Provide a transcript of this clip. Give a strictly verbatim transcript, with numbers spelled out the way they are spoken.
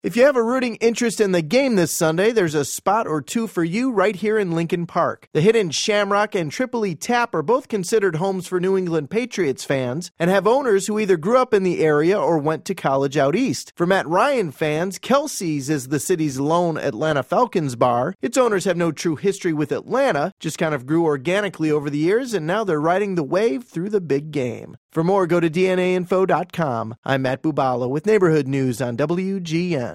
If you have a rooting interest in the game this Sunday, there's a spot or two for you right here in Lincoln Park. The Hidden Shamrock and Tripoli Tap are both considered homes for New England Patriots fans and have owners who either grew up in the area or went to college out east. For Matt Ryan fans, Kelsey's is the city's lone Atlanta Falcons bar. Its owners have no true history with Atlanta, just kind of grew organically over the years, and now they're riding the wave through the big game. For more, go to D N A info dot com. I'm Matt Bubala with Neighborhood News on W G N.